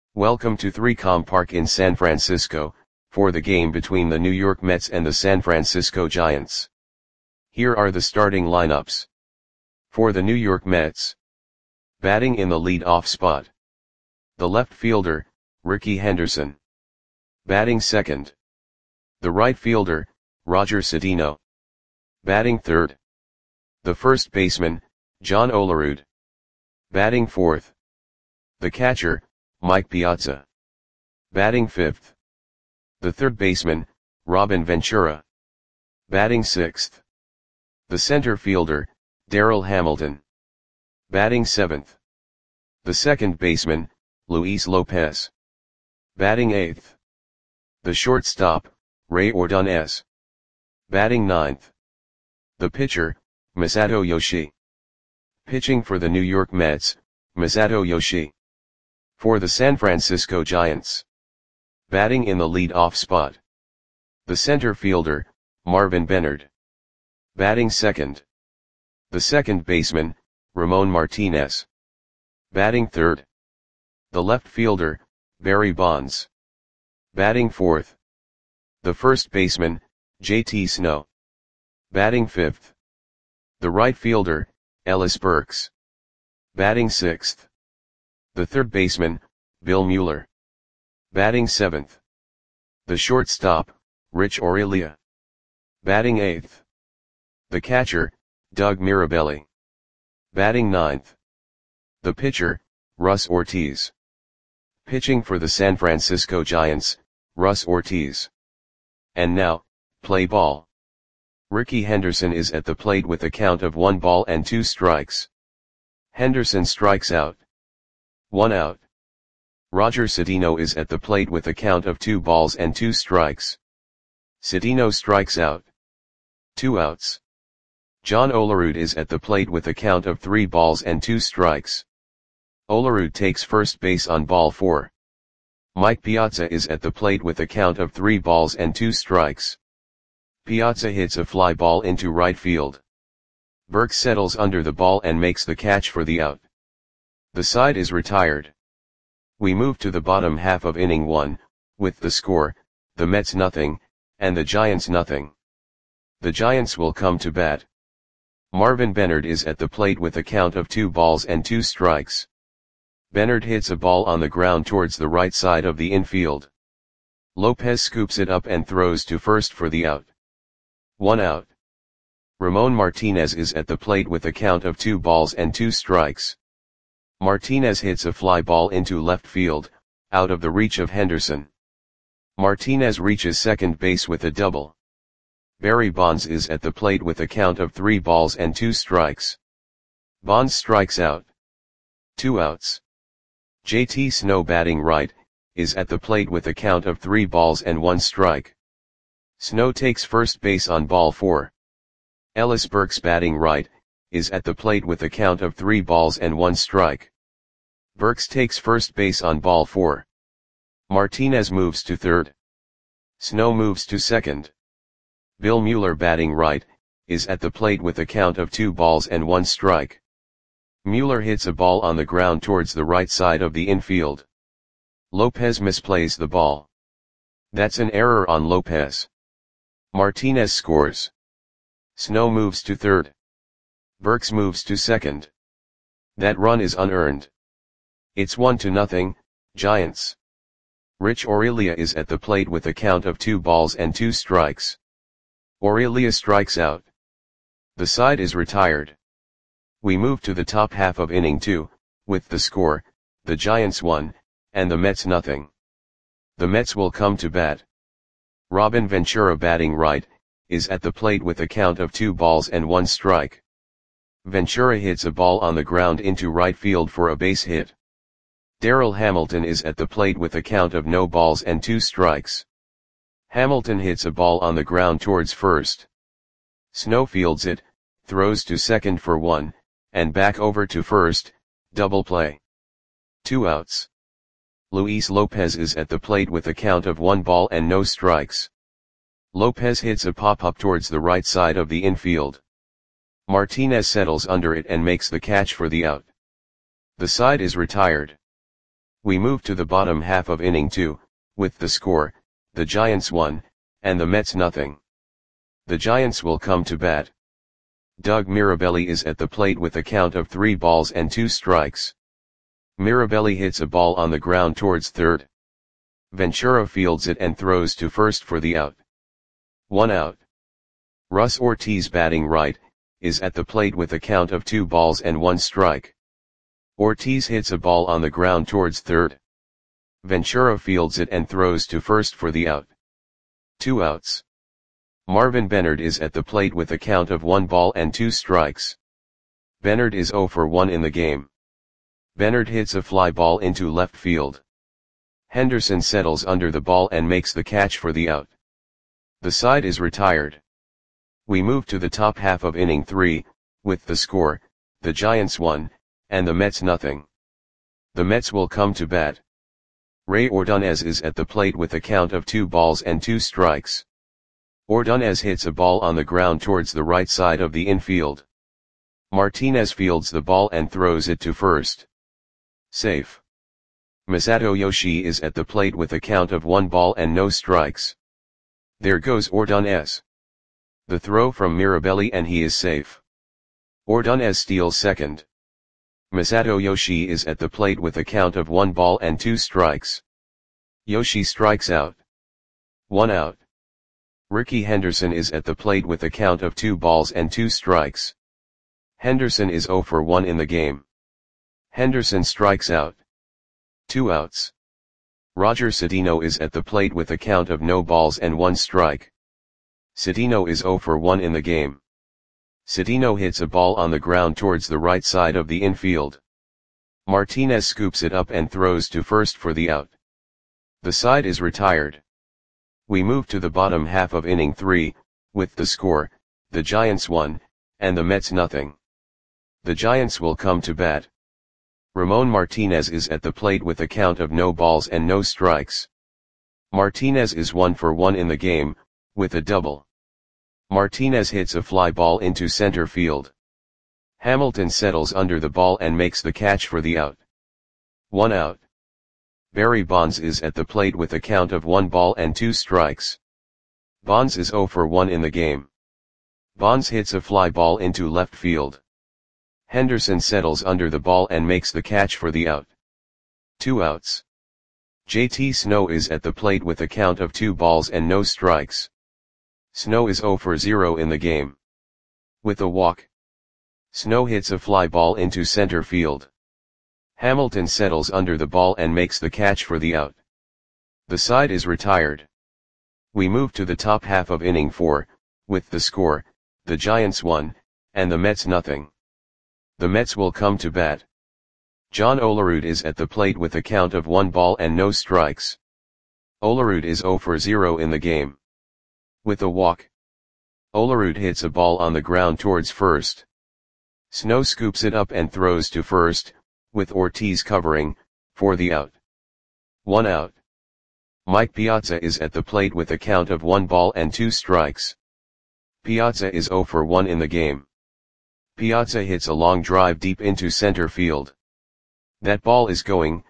Welcome to 3Com Park in San Francisco, for the game between the New York Mets and the San Francisco Giants. Here are the starting lineups. For the New York Mets. Batting in the lead-off spot. The left fielder, Rickey Henderson. Batting second. The right fielder, Roger Cedeno. Batting third. The first baseman, John Olerud. Batting fourth. The catcher, Mike Piazza. Batting fifth. The third baseman, Robin Ventura. Batting sixth. The center fielder, Darryl Hamilton. Batting seventh. The second baseman, Luis Lopez. Batting eighth. The shortstop, Ray Ordonez. Batting ninth. The pitcher, Masato Yoshii. Pitching for the New York Mets, Masato Yoshii. For the San Francisco Giants. Batting in the lead-off spot. The center fielder, Marvin Benard. Batting second. The second baseman, Ramon Martinez. Batting third. The left fielder, Barry Bonds. Batting fourth. The first baseman, J.T. Snow. Batting fifth. The right fielder, Ellis Burks. Batting sixth. The third baseman, Bill Mueller. Batting seventh. The shortstop, Rich Aurelia. Batting eighth. The catcher, Doug Mirabelli. Batting ninth. The pitcher, Russ Ortiz. Pitching for the San Francisco Giants, Russ Ortiz. And now, play ball. Rickey Henderson is at the plate with a count of 1 ball and 2 strikes. Henderson strikes out. 1 out. Roger Cedeno is at the plate with a count of 2 balls and 2 strikes. Cedeno strikes out. 2 outs. John Olerud is at the plate with a count of 3 balls and 2 strikes. Olerud takes first base on ball 4. Mike Piazza is at the plate with a count of 3 balls and 2 strikes. Piazza hits a fly ball into right field. Burks settles under the ball and makes the catch for the out. The side is retired. We move to the bottom half of inning 1, with the score, the Mets nothing, and the Giants nothing. The Giants will come to bat. Marvin Benard is at the plate with a count of 2 balls and 2 strikes. Benard hits a ball on the ground towards the right side of the infield. Lopez scoops it up and throws to first for the out. 1 out. Ramon Martinez is at the plate with a count of 2 balls and 2 strikes. Martinez hits a fly ball into left field, out of the reach of Henderson. Martinez reaches second base with a double. Barry Bonds is at the plate with a count of 3 balls and 2 strikes. Bonds strikes out. 2 outs. J.T. Snow batting right, is at the plate with a count of 3 balls and 1 strike. Snow takes first base on ball 4. Ellis Burks batting right, is at the plate with a count of 3 balls and 1 strike. Burks takes first base on ball 4. Martinez moves to third. Snow moves to second. Bill Mueller batting right, is at the plate with a count of 2 balls and 1 strike. Mueller hits a ball on the ground towards the right side of the infield. Lopez misplays the ball. That's an error on Lopez. Martinez scores. Snow moves to third. Burks moves to second. That run is unearned. It's 1-0, Giants. Rich Aurelia is at the plate with a count of 2 balls and 2 strikes. Aurelia strikes out. The side is retired. We move to the top half of inning 2, with the score, the Giants 1, and the Mets nothing. The Mets will come to bat. Robin Ventura batting right, is at the plate with a count of 2 balls and 1 strike. Ventura hits a ball on the ground into right field for a base hit. Darryl Hamilton is at the plate with a count of no balls and 2 strikes. Hamilton hits a ball on the ground towards first. Snow fields it, throws to second for 1, and back over to first, double play. 2 outs. Luis Lopez is at the plate with a count of 1 ball and no strikes. Lopez hits a pop-up towards the right side of the infield. Martinez settles under it and makes the catch for the out. The side is retired. We move to the bottom half of inning 2, with the score, the Giants 1, and the Mets nothing. The Giants will come to bat. Doug Mirabelli is at the plate with a count of 3 balls and 2 strikes. Mirabelli hits a ball on the ground towards third. Ventura fields it and throws to first for the out. 1 out. Russ Ortiz, batting right, is at the plate with a count of 2 balls and 1 strike. Ortiz hits a ball on the ground towards third. Ventura fields it and throws to first for the out. 2 outs. Marvin Benard is at the plate with a count of 1 ball and 2 strikes. Benard is 0 for 1 in the game. Benard hits a fly ball into left field. Henderson settles under the ball and makes the catch for the out. The side is retired. We move to the top half of inning 3, with the score, the Giants 1, and the Mets nothing. The Mets will come to bat. Ray Ordonez is at the plate with a count of 2 balls and 2 strikes. Ordonez hits a ball on the ground towards the right side of the infield. Martinez fields the ball and throws it to first. Safe. Masato Yoshii is at the plate with a count of 1 ball and no strikes. There goes Ordonez. The throw from Mirabelli and he is safe. Ordonez steals second. Masato Yoshii is at the plate with a count of 1 ball and 2 strikes. Yoshii strikes out. 1 out. Ricky Henderson is at the plate with a count of 2 balls and 2 strikes. Henderson is 0 for 1 in the game. Henderson strikes out. 2 outs. Roger Cedeno is at the plate with a count of no balls and 1 strike. Cedeno is 0 for 1 in the game. Cedeno hits a ball on the ground towards the right side of the infield. Martinez scoops it up and throws to first for the out. The side is retired. We move to the bottom half of inning 3, with the score, the Giants 1, and the Mets nothing. The Giants will come to bat. Ramon Martinez is at the plate with a count of no balls and no strikes. Martinez is 1 for 1 in the game, with a double. Martinez hits a fly ball into center field. Hamilton settles under the ball and makes the catch for the out. 1 out. Barry Bonds is at the plate with a count of 1 ball and 2 strikes. Bonds is 0 for 1 in the game. Bonds hits a fly ball into left field. Henderson settles under the ball and makes the catch for the out. 2 outs. JT Snow is at the plate with a count of 2 balls and no strikes. Snow is 0 for 0 in the game. With a walk. Snow hits a fly ball into center field. Hamilton settles under the ball and makes the catch for the out. The side is retired. We move to the top half of inning 4, with the score, the Giants 1, and the Mets nothing. The Mets will come to bat. John Olerud is at the plate with a count of 1 ball and no strikes. Olerud is 0 for 0 in the game. With a walk. Olerud hits a ball on the ground towards first. Snow scoops it up and throws to first, with Ortiz covering, for the out. 1 out. Mike Piazza is at the plate with a count of 1 ball and 2 strikes. Piazza is 0 for 1 in the game. Piazza hits a long drive deep into center field. That ball is gone.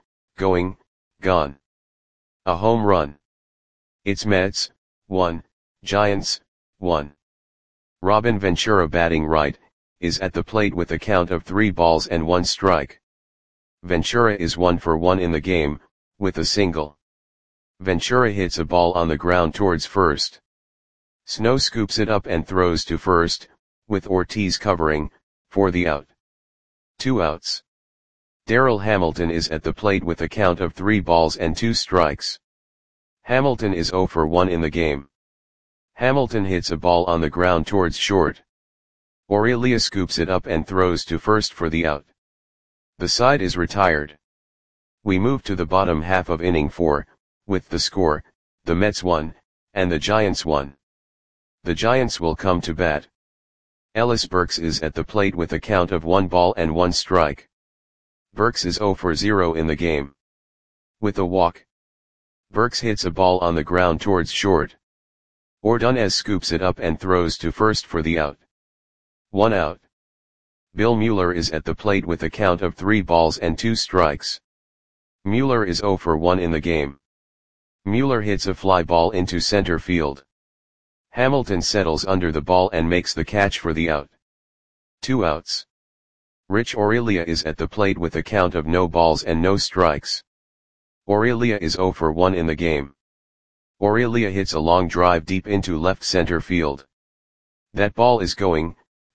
A home run. It's Mets 1, Giants 1. Robin Ventura, batting right, is at the plate with a count of 3 balls and 1 strike. Ventura is 1 for 1 in the game, with a single. Ventura hits a ball on the ground towards first. Snow scoops it up and throws to first, with Ortiz covering, for the out. 2 outs. Darrell Hamilton is at the plate with a count of 3 balls and 2 strikes. Hamilton is 0 for 1 in the game. Hamilton hits a ball on the ground towards short. Aurelia scoops it up and throws to first for the out. The side is retired. We move to the bottom half of inning 4, with the score, the Mets 1, and the Giants 1. The Giants will come to bat. Ellis Burks is at the plate with a count of 1 ball and 1 strike. Burks is 0 for 0 in the game. With a walk. Burks hits a ball on the ground towards short. Ordonez scoops it up and throws to first for the out. 1 out. Bill Mueller is at the plate with a count of 3 balls and 2 strikes. Mueller is 0 for 1 in the game. Mueller hits a fly ball into center field. Hamilton settles under the ball and makes the catch for the out. 2 outs. Rich Aurelia is at the plate with a count of no balls and no strikes. Aurelia is 0 for 1 in the game. Aurelia hits a long drive deep into left center field. That ball is going,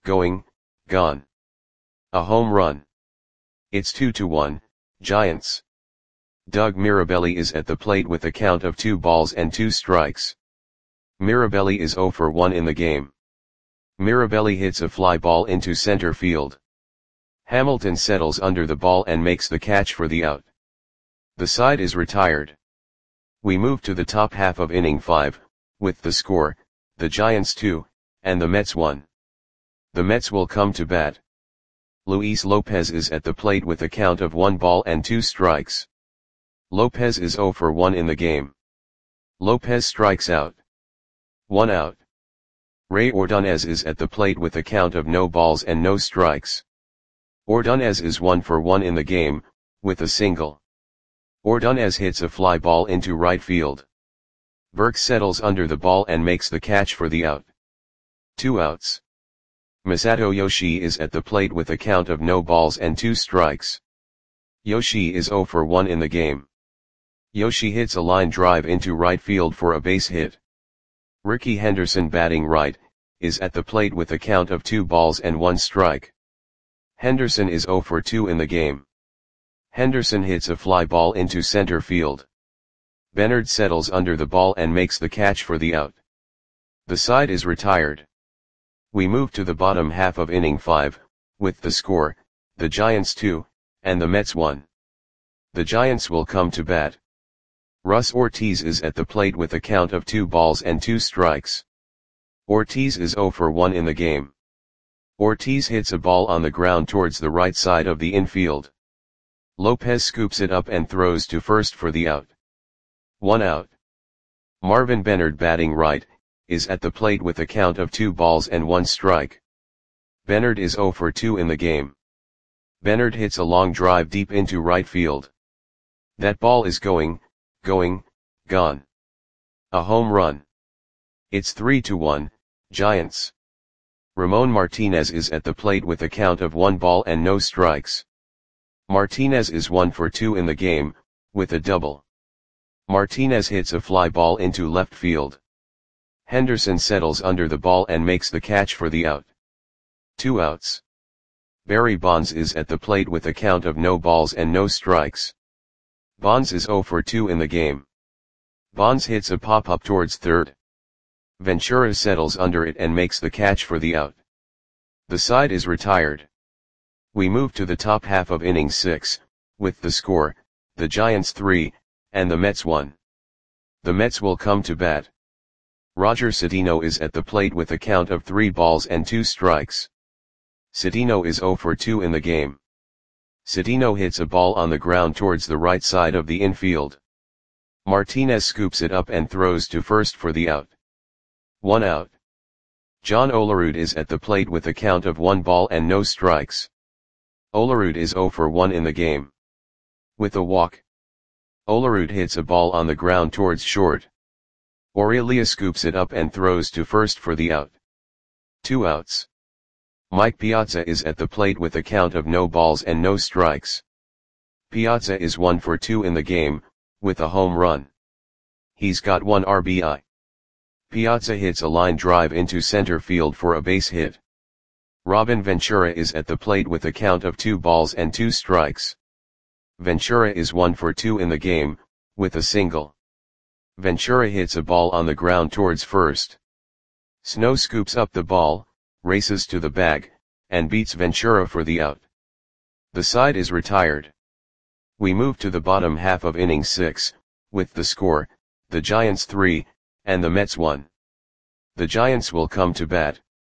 gone. A home run. It's 2-1, Giants. Doug Mirabelli is at the plate with a count of 2 balls and 2 strikes. Mirabelli is 0 for 1 in the game. Mirabelli hits a fly ball into center field. Hamilton settles under the ball and makes the catch for the out. The side is retired. We move to the top half of inning 5, with the score, the Giants 2, and the Mets 1. The Mets will come to bat. Luis Lopez is at the plate with a count of 1 ball and 2 strikes. Lopez is 0 for 1 in the game. Lopez strikes out. 1 out. Ray Ordonez is at the plate with a count of no balls and no strikes. Ordonez is 1 for 1 in the game, with a single. Ordonez hits a fly ball into right field. Burke settles under the ball and makes the catch for the out. 2 outs. Masato Yoshii is at the plate with a count of no balls and 2 strikes. Yoshii is 0 for 1 in the game. Yoshii hits a line drive into right field for a base hit. Ricky Henderson, batting right, is at the plate with a count of 2 balls and 1 strike. Henderson is 0 for 2 in the game. Henderson hits a fly ball into center field. Bernard settles under the ball and makes the catch for the out. The side is retired. We move to the bottom half of inning 5, with the score, the Giants 2, and the Mets 1. The Giants will come to bat. Russ Ortiz is at the plate with a count of 2 balls and 2 strikes. Ortiz is 0 for 1 in the game. Ortiz hits a ball on the ground towards the right side of the infield. Lopez scoops it up and throws to first for the out. 1 out. Marvin Bernard, batting right, is at the plate with a count of 2 balls and 1 strike. Bernard is 0 for 2 in the game. Bernard hits a long drive deep into right field. That ball is going, gone. A home run. It's 3-1, Giants. Ramon Martinez is at the plate with a count of 1 ball and no strikes. Martinez is 1 for 2 in the game, with a double. Martinez hits a fly ball into left field. Henderson settles under the ball and makes the catch for the out. 2 outs. Barry Bonds is at the plate with a count of no balls and no strikes. Bonds is 0 for 2 in the game. Bonds hits a pop-up towards third. Ventura settles under it and makes the catch for the out. The side is retired. We move to the top half of inning 6, with the score, the Giants 3, and the Mets 1. The Mets will come to bat. Roger Cedeno is at the plate with a count of 3 balls and 2 strikes. Cedeno is 0 for 2 in the game. Cedeno hits a ball on the ground towards the right side of the infield. Martinez scoops it up and throws to first for the out. 1 out. John Olerud is at the plate with a count of 1 ball and no strikes. Olerud is 0 for 1 in the game. With a walk. Olerud hits a ball on the ground towards short. Aurelia scoops it up and throws to first for the out. 2 outs. Mike Piazza is at the plate with a count of no balls and no strikes. Piazza is 1 for 2 in the game, with a home run. He's got 1 RBI. Piazza hits a line drive into center field for a base hit. Robin Ventura is at the plate with a count of 2 balls and 2 strikes. Ventura is 1 for 2 in the game, with a single. Ventura hits a ball on the ground towards first. Snow scoops up the ball, races to the bag, and beats Ventura for the out. The side is retired. We move to the bottom half of inning 6, with the score, the Giants 3, and the Mets 1. The Giants will come to bat.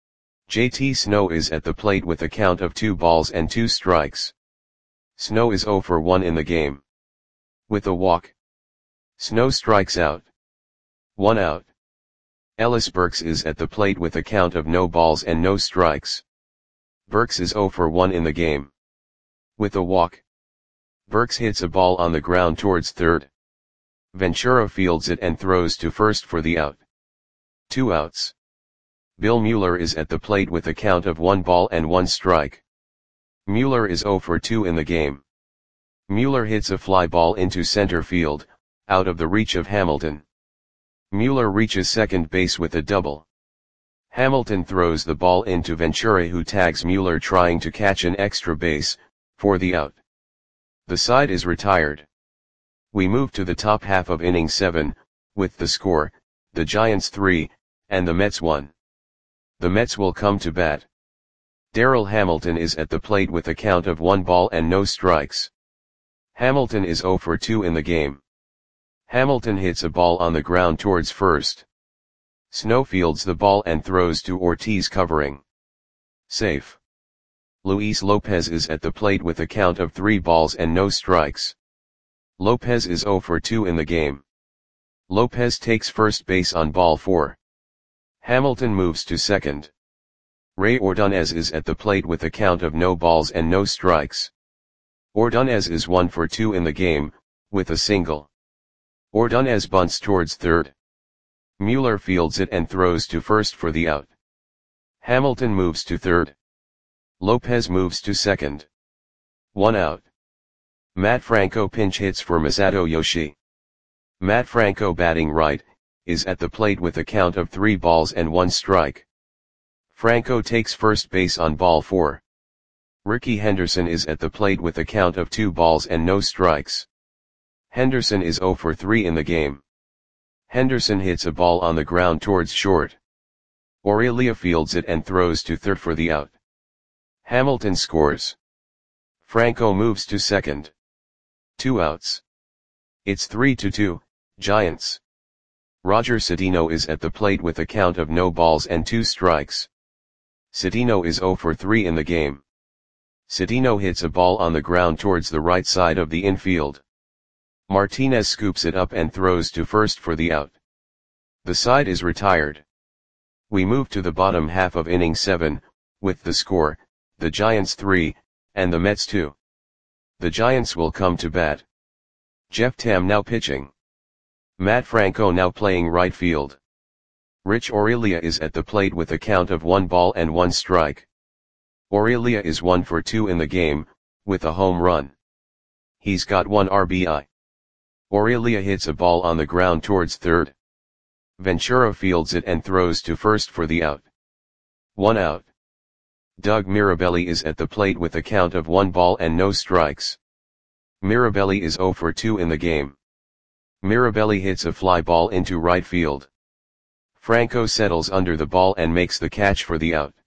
JT Snow is at the plate with a count of 2 balls and 2 strikes. Snow is 0 for 1 in the game. With a walk. Snow strikes out. 1 out. Ellis Burks is at the plate with a count of no balls and no strikes. Burks is 0 for 1 in the game. With a walk. Burks hits a ball on the ground towards third. Ventura fields it and throws to first for the out. 2 outs. Bill Mueller is at the plate with a count of 1 ball and 1 strike. Mueller is 0 for 2 in the game. Mueller hits a fly ball into center field, out of the reach of Hamilton. Mueller reaches second base with a double. Hamilton throws the ball into Ventura, who tags Mueller trying to catch an extra base, for the out. The side is retired. We move to the top half of inning 7, with the score, the Giants 3, and the Mets 1. The Mets will come to bat. Darryl Hamilton is at the plate with a count of 1 ball and no strikes. Hamilton is 0 for 2 in the game. Hamilton hits a ball on the ground towards first. Snow fields the ball and throws to Ortiz covering. Safe. Luis Lopez is at the plate with a count of 3 balls and no strikes. Lopez is 0 for 2 in the game. Lopez takes first base on ball 4. Hamilton moves to second. Ray Ordonez is at the plate with a count of no balls and no strikes. Ordonez is 1 for 2 in the game, with a single. Ordonez bunts towards third. Mueller fields it and throws to first for the out. Hamilton moves to third. Lopez moves to second. 1 out. Matt Franco pinch hits for Masato Yoshi. Matt Franco, batting right, is at the plate with a count of 3 balls and 1 strike. Franco takes first base on ball 4. Ricky Henderson is at the plate with a count of 2 balls and no strikes. Henderson is 0 for 3 in the game. Henderson hits a ball on the ground towards short. Aurelia fields it and throws to third for the out. Hamilton scores. Franco moves to second. 2 outs. It's 3-2, Giants. Roger Cedeno is at the plate with a count of no balls and 2 strikes. Cedeno is 0 for 3 in the game. Cedeno hits a ball on the ground towards the right side of the infield. Martinez scoops it up and throws to first for the out. The side is retired. We move to the bottom half of inning 7, with the score, the Giants 3, and the Mets 2. The Giants will come to bat. Jeff Tam now pitching. Matt Franco now playing right field. Rich Aurelia is at the plate with a count of 1 ball and 1 strike. Aurelia is 1 for 2 in the game, with a home run. He's got 1 RBI. Aurelia hits a ball on the ground towards third. Ventura fields it and throws to first for the out. 1 out. Doug Mirabelli is at the plate with a count of 1 ball and no strikes. Mirabelli is 0 for 2 in the game. Mirabelli hits a fly ball into right field. Franco settles under the ball and makes the catch for the out.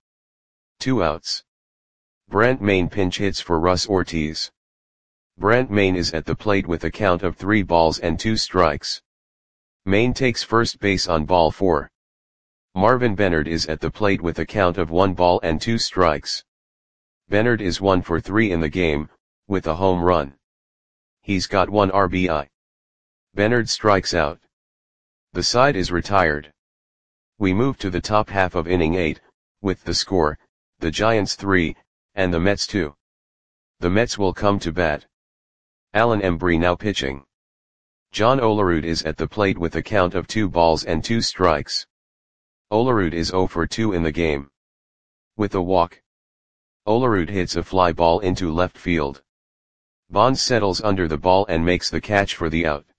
2 outs. Brent Mayne pinch hits for Russ Ortiz. Brent Mayne is at the plate with a count of 3 balls and 2 strikes. Mayne takes first base on ball 4. Marvin Bennard is at the plate with a count of 1 ball and 2 strikes. Bennard is 1 for 3 in the game, with a home run. He's got 1 RBI. Bennard strikes out. The side is retired. We move to the top half of inning 8, with the score, the Giants 3, and the Mets 2. The Mets will come to bat. Alan Embry now pitching. John Olerud is at the plate with a count of 2 balls and 2 strikes. Olerud is 0 for 2 in the game. With a walk. Olerud hits a fly ball into left field. Bonds settles under the ball and makes the catch for the out.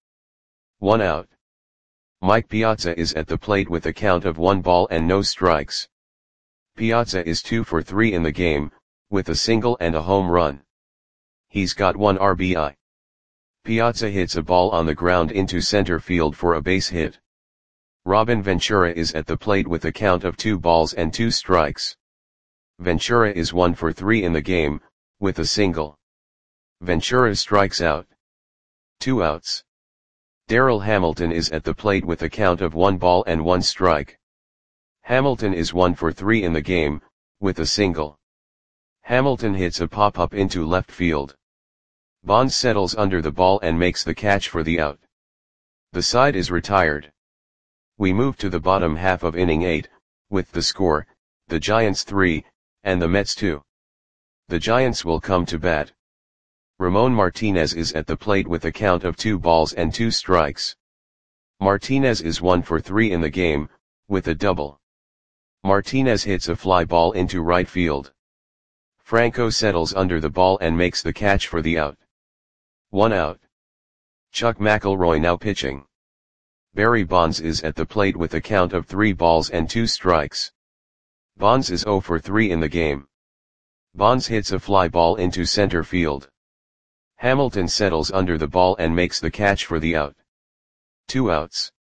1 out. Mike Piazza is at the plate with a count of 1 ball and no strikes. Piazza is 2 for 3 in the game, with a single and a home run. He's got 1 RBI. Piazza hits a ball on the ground into center field for a base hit. Robin Ventura is at the plate with a count of 2 balls and 2 strikes. Ventura is 1 for 3 in the game, with a single. Ventura strikes out. 2 outs. Darryl Hamilton is at the plate with a count of 1 ball and 1 strike. Hamilton is 1 for 3 in the game, with a single. Hamilton hits a pop-up into left field. Bonds settles under the ball and makes the catch for the out. The side is retired. We move to the bottom half of inning 8, with the score, the Giants 3, and the Mets 2. The Giants will come to bat. Ramon Martinez is at the plate with a count of 2 balls and 2 strikes. Martinez is 1 for 3 in the game, with a double. Martinez hits a fly ball into right field. Franco settles under the ball and makes the catch for the out. 1 out. Chuck McElroy now pitching. Barry Bonds is at the plate with a count of 3 balls and 2 strikes. Bonds is 0 for 3 in the game. Bonds hits a fly ball into center field. Hamilton settles under the ball and makes the catch for the out. 2 outs.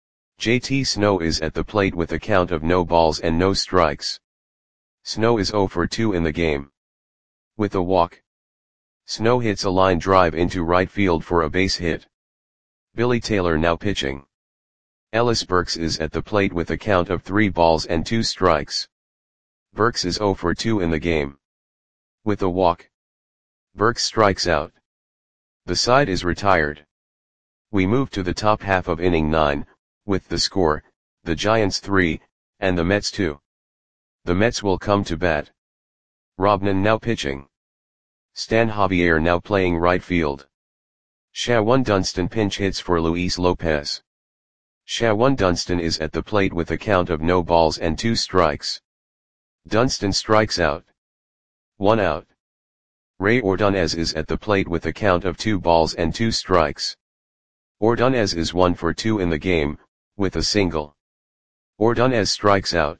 JT Snow is at the plate with a count of no balls and no strikes. Snow is 0 for 2 in the game. With a walk. Snow hits a line drive into right field for a base hit. Billy Taylor now pitching. Ellis Burks is at the plate with a count of 3 balls and 2 strikes. Burks is 0 for 2 in the game. With a walk. Burks strikes out. The side is retired. We move to the top half of inning 9, with the score, the Giants 3, and the Mets 2. The Mets will come to bat. Robnan now pitching. Stan Javier now playing right field. Shawan Dunston pinch hits for Luis Lopez. Shawan Dunston is at the plate with a count of no balls and 2 strikes. Dunston strikes out. 1 out. Ray Ordonez is at the plate with a count of 2 balls and 2 strikes. Ordonez is 1 for 2 in the game, with a single. Ordonez strikes out.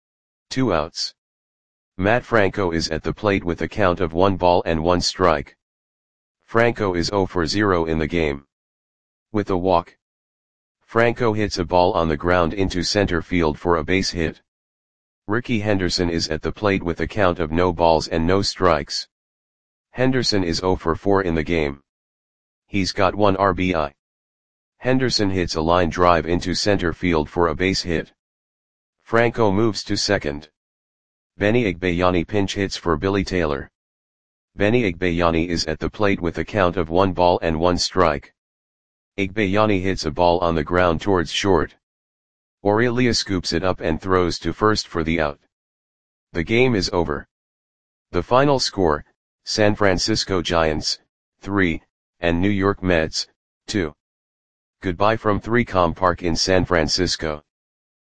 2 outs. Matt Franco is at the plate with a count of 1 ball and 1 strike. Franco is 0 for 0 in the game. With a walk. Franco hits a ball on the ground into center field for a base hit. Ricky Henderson is at the plate with a count of no balls and no strikes. Henderson is 0 for 4 in the game. He's got 1 RBI. Henderson hits a line drive into center field for a base hit. Franco moves to second. Benny Igbayani pinch hits for Billy Taylor. Benny Igbayani is at the plate with a count of 1 ball and 1 strike. Igbayani hits a ball on the ground towards short. Aurelia scoops it up and throws to first for the out. The game is over. The final score, San Francisco Giants, 3, and New York Mets, 2. Goodbye from 3Com Park in San Francisco.